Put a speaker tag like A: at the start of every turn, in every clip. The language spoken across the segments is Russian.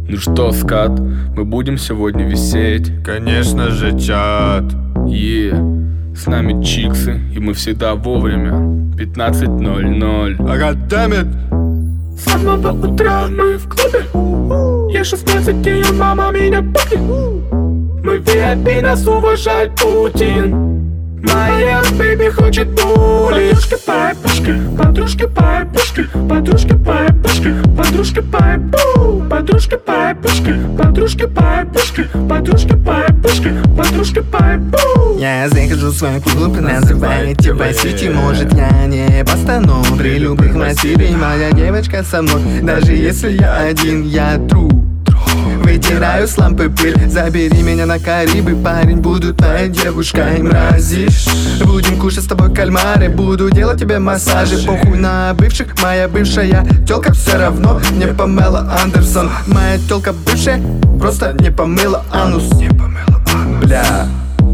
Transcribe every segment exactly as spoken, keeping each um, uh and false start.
A: Ну что, скат, мы будем сегодня висеть?
B: Конечно же, чат.
A: Е, yeah. С нами чиксы, и мы всегда вовремя. Пятнадцать ноль ноль.
B: Агадамит.
A: С самого утра мы в клубе. Я шестнадцать, и мама меня пукнет. Мы ви ай пи, нас уважает Путин. Моя бэйби хочет були. Подружки пай-пушки, подружки пай-пушки, подружки пай-пушки, подружки пай-пу, подружки пай-пушки, подружки пай-пушки, подружки пай-пушки, подружки пай-пу.
C: Я захожу в свой клуб, называете Васити. Может, я не постану при любых массиве. Моя девочка со мной, даже если я один, я тру. Вытираю с лампы пыль, забери меня на Карибы. Парень, буду твоей девушкой, мразишь. Будем кушать с тобой кальмары, буду делать тебе массажи. Похуй на бывших, моя бывшая тёлка все равно не Памела Андерсон. Моя тёлка бывшая просто не помыла анус. Бля.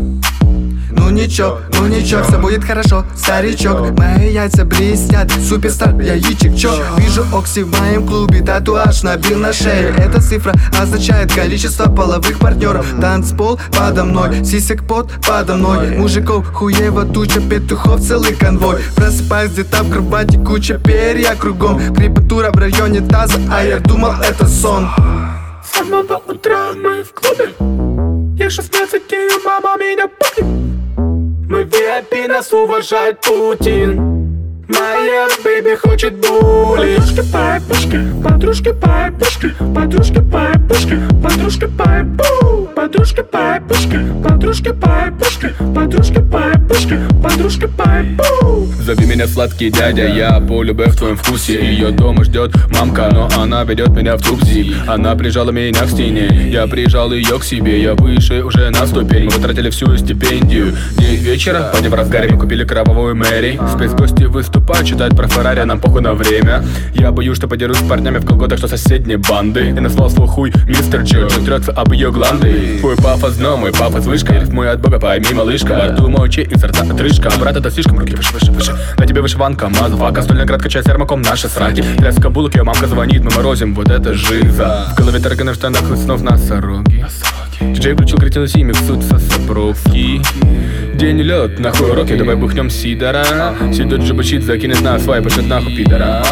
C: Ну ничего, ну ничего, все будет хорошо, старичок. Мои яйца блестят, суперстар, яичек, чё? Вижу Окси в моем клубе, татуаж набил на шее. Эта цифра означает количество половых партнеров. Танцпол подо мной, сисек пот подо мной. Мужиков хуево туча, петухов целый конвой. Просыпаюсь где-то в кровати, куча перья кругом. Крепатура в районе таза, а я думал это сон.
A: С самого утра мы в клубе. Я шестнадцать, и мама меня пукнет. Мы ви ай пи, нас уважает Путин. Моя бэйби хочет були. Подружки пай-пушки, подружки пай-пушки, подружки пай-пушки, подружки пай-пу, подружки пай-пушки, подружки пай-пушки, подружки пай-пушки, подружки пай-пу. Зови меня сладкий дядя, я полюбе в твоем вкусе. Ее дома ждет мамка, но она ведет меня в тупзик. Она прижала меня к стене, я прижал ее к себе. Я выше уже на ступень, мы потратили всю стипендию. Девять вечера, парни в разгаре, мы купили кровавую Мэри. Спецгости выступают, читают про Феррари, нам похуй на время. Я боюсь, что подерусь с парнями в колготах, что соседней банды. Я назвал свой хуй мистер Джо, он трется об ее гланды. Твой пафос, но мой пафос вышка. Рифмуй от бога, пойми, малышка. Во рту мочи, из рта отрыжка. Брат, это слишком, руки выше, выше, выше. На тебе вышиванка, мазафака. Стольный град, качай сермаком наши сраки. Тряска булок, ее мамка звонит, мы морозим, вот это жиза. В голове тараканы в штанах, и снов носороги. Диджей включил кретину си, миксуются сапровки. День и лед, нахуй уроки, давай бухнем сидора. Сидот же бычит, закинет на свай, пошлет нахуй пидора.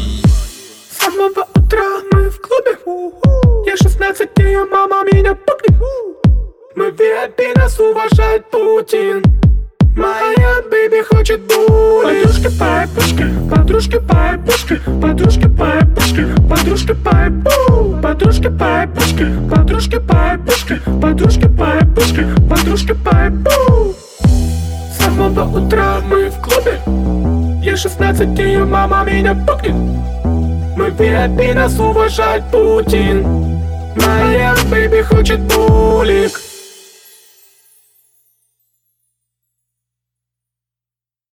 A: С самого утра мы в клубе. Я шестнадцать, и мама меня пукнет. Мы ви ай пи, нас уважает Путин. Моя бэйби хочет були. Подружки пай-пушки, подружки пай-пушки, подружки пай-пушки, подружки пай-пу, подружки пай-пушки, подружки пай-пушки, подружки пай-пушки, подружки пай-пу. С самого утра мы в клубе. Я шестнадцать, и мама меня пукнет. Мы ви ай пи, нас уважает Путин. Моя бэйби хочет булик.